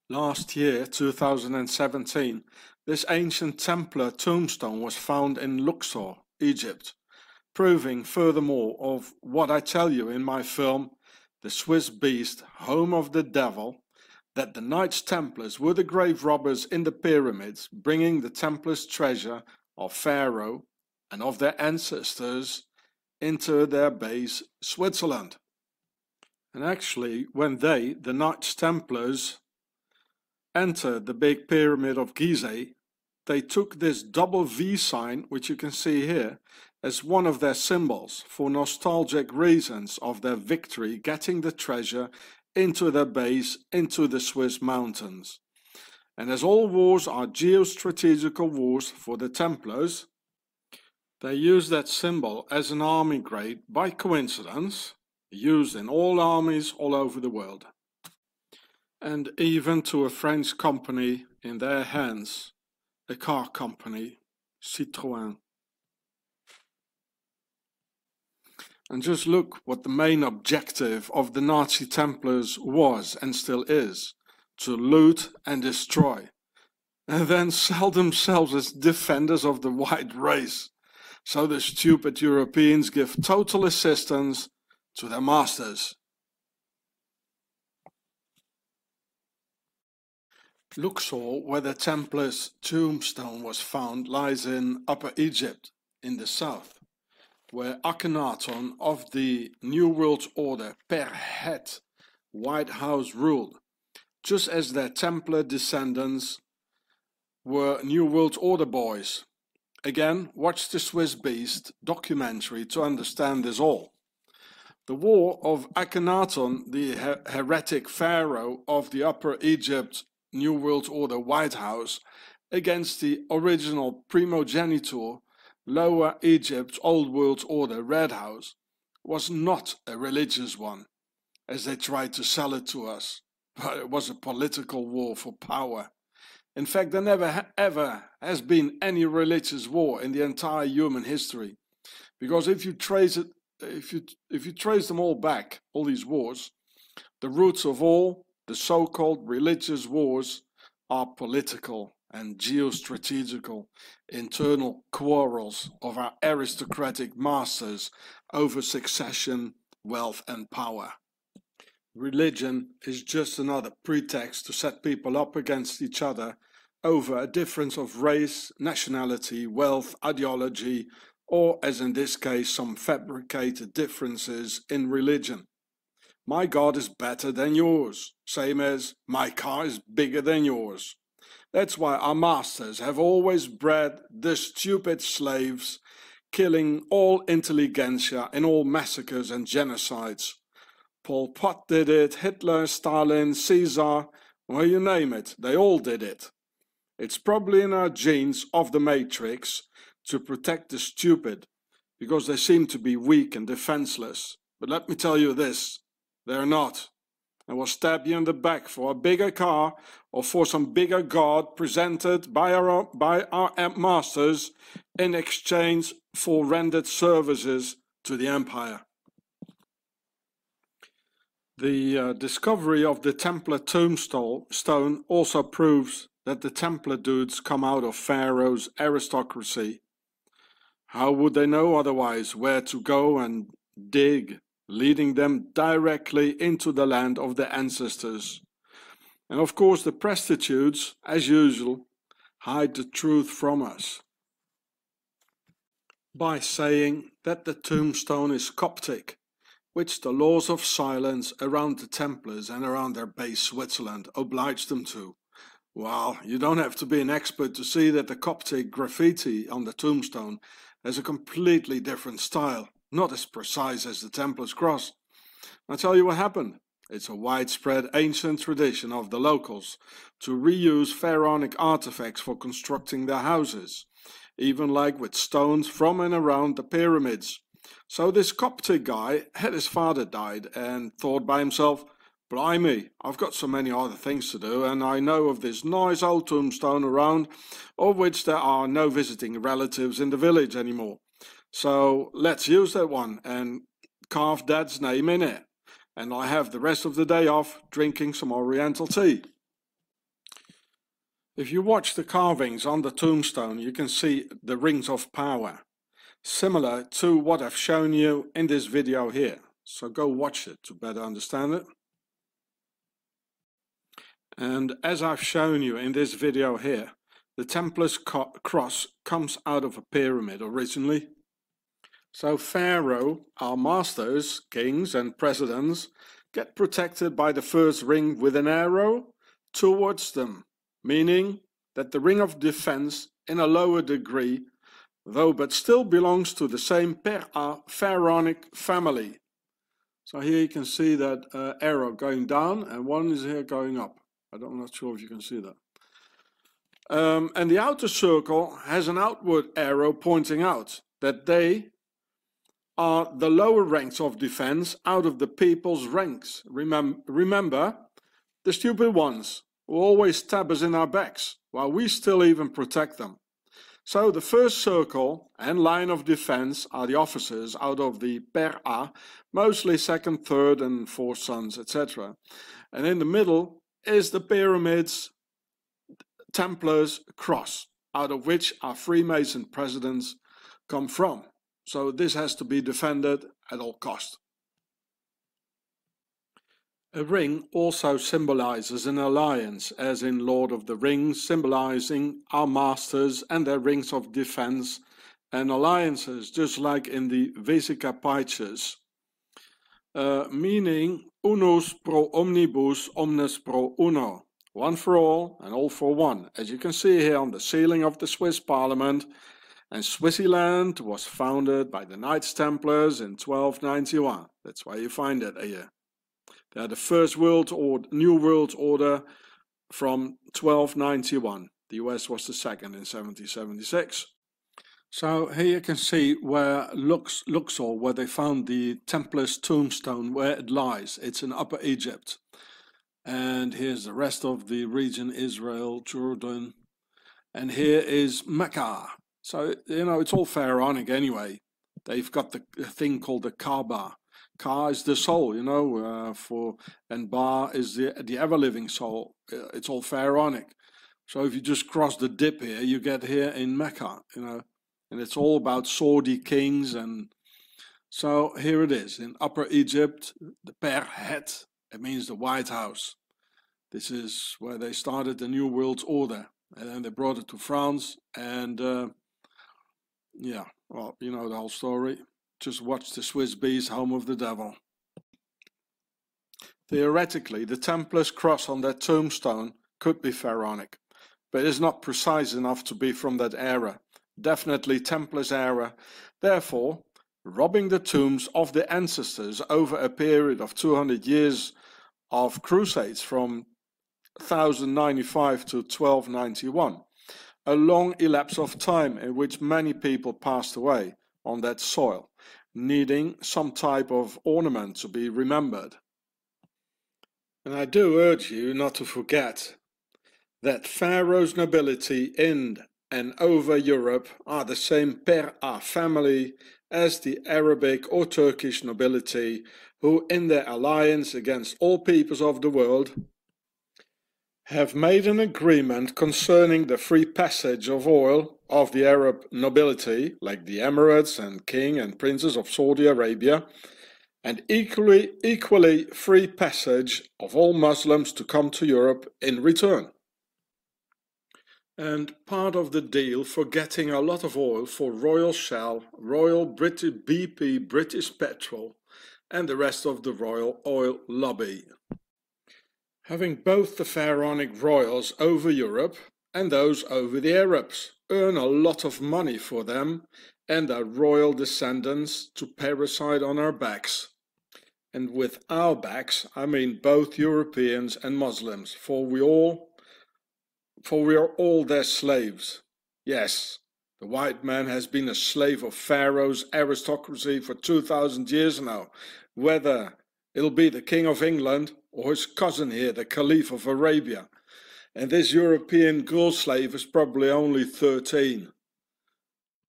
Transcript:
Last year, 2017, this ancient Templar tombstone was found in Luxor, Egypt, proving furthermore of what I tell you in my film, The Swiss Beast, Home of the Devil, that the Knights Templars were the grave robbers in the pyramids, bringing the Templars' treasure of Pharaoh and of their ancestors into their base, Switzerland. And actually, when the Knights Templars, entered the big pyramid of Gizeh, they took this double V sign, which you can see here, as one of their symbols for nostalgic reasons of their victory getting the treasure into their base, into the Swiss mountains. And as all wars are geostrategical wars for the Templars, they use that symbol as an army grade by coincidence, used in all armies all over the world. And even to a French company in their hands, a car company, Citroën. And just look what the main objective of the Nazi Templars was and still is, to loot and destroy, and then sell themselves as defenders of the white race. So the stupid Europeans give total assistance to their masters. Luxor, where the Templars' tombstone was found, lies in Upper Egypt, in the south, where Akhenaton of the New World Order per het White House ruled, just as their Templar descendants were New World Order boys. Again, watch the Swiss Beast documentary to understand this all. The war of Akhenaton, the heretic pharaoh of the Upper Egypt New World Order White House, against the original primogeniture Lower Egypt Old World Order Red House, was not a religious one, as they tried to sell it to us, but it was a political war for power. In fact, there never ever has been any religious war in the entire human history, because if you trace it, if you trace them all back, all these wars, the roots of all the so-called religious wars are political and geostrategical, internal quarrels of our aristocratic masters over succession, wealth and power. Religion is just another pretext to set people up against each other over a difference of race, nationality, wealth, ideology, or, as in this case, some fabricated differences in religion. My God is better than yours, same as my car is bigger than yours. That's why our masters have always bred the stupid slaves, killing all intelligentsia in all massacres and genocides. Pol Pot did it, Hitler, Stalin, Caesar, well, you name it, they all did it. It's probably in our genes of the Matrix to protect the stupid, because they seem to be weak and defenseless. But let me tell you this, they're not. And will stab you in the back for a bigger car or for some bigger god presented by our masters in exchange for rendered services to the empire. The discovery of the Templar tombstone also proves that the Templar dudes come out of Pharaoh's aristocracy. How would they know otherwise where to go and dig, leading them directly into the land of their ancestors? And of course the prostitutes, as usual, hide the truth from us by saying that the tombstone is Coptic, which the laws of silence around the Templars and around their base Switzerland obliged them to. Well, you don't have to be an expert to see that the Coptic graffiti on the tombstone has a completely different style, not as precise as the Templars' cross. I'll tell you what happened. It's a widespread ancient tradition of the locals to reuse pharaonic artifacts for constructing their houses, even like with stones from and around the pyramids. So this Coptic guy had his father died and thought by himself, blimey, I've got so many other things to do, and I know of this nice old tombstone around, of which there are no visiting relatives in the village anymore. So let's use that one and carve Dad's name in it. And I have the rest of the day off drinking some Oriental tea. If you watch the carvings on the tombstone, you can see the rings of power, similar to what I've shown you in this video here. So go watch it to better understand it. And as I've shown you in this video here, the Templars cross comes out of a pyramid originally. So Pharaoh, our masters, kings and presidents, get protected by the first ring with an arrow towards them, meaning that the ring of defense in a lower degree, though but still belongs to the same pharaonic family. So here you can see that arrow going down and one is here going up. I'm not sure if you can see that. And the outer circle has an outward arrow pointing out that they are the lower ranks of defense out of the people's ranks. Remember, the stupid ones who always stab us in our backs, while we still even protect them. So the first circle and line of defense are the officers out of the Pera, mostly second, third and fourth sons, etc. And in the middle is the pyramid's Templars cross, out of which our Freemason presidents come from. So this has to be defended at all cost. A ring also symbolizes an alliance, as in Lord of the Rings, symbolizing our masters and their rings of defense and alliances, just like in the Vesica Pisces, meaning unus pro omnibus, omnes pro uno, one for all and all for one, as you can see here on the ceiling of the Swiss Parliament. And Switzerland was founded by the Knights Templars in 1291. That's why you find it here. They are the first New World Order from 1291. The US was the second in 1776. So here you can see where Luxor, where they found the Templars tombstone, where it lies. It's in Upper Egypt. And here's the rest of the region, Israel, Jordan. And here is Mecca. So, you know, it's all pharaonic anyway. They've got the thing called the Kaaba. Ka is the soul, you know, and Ba is the ever-living soul. It's all pharaonic. So if you just cross the dip here, you get here in Mecca, you know, and it's all about swordy kings. And so here it is in Upper Egypt, the Per Het. It means the White House. This is where they started the New World Order, and then they brought it to France and. Yeah, well, you know the whole story. Just watch the Swiss Bees, Home of the Devil. Theoretically, the Templars' cross on their tombstone could be pharaonic, but it is not precise enough to be from that era. Definitely Templars' era. Therefore, robbing the tombs of the ancestors over a period of 200 years of crusades from 1095 to 1291. A long elapse of time in which many people passed away on that soil, needing some type of ornament to be remembered. And I do urge you not to forget that Pharaoh's nobility in and over Europe are the same Per-A family as the Arabic or Turkish nobility, who in their alliance against all peoples of the world have made an agreement concerning the free passage of oil of the Arab nobility, like the Emirates and King and Princes of Saudi Arabia, and equally free passage of all Muslims to come to Europe in return. And part of the deal for getting a lot of oil for Royal Shell, Royal British BP, British Petrol, and the rest of the Royal Oil lobby. Having both the pharaonic royals over Europe and those over the Arabs earn a lot of money for them and their royal descendants to parasite on our backs. And with our backs, I mean both Europeans and Muslims, for we are all their slaves. Yes, the white man has been a slave of Pharaoh's aristocracy for 2,000 years now, whether it'll be the King of England or his cousin here, the Caliph of Arabia. And this European girl slave is probably only 13.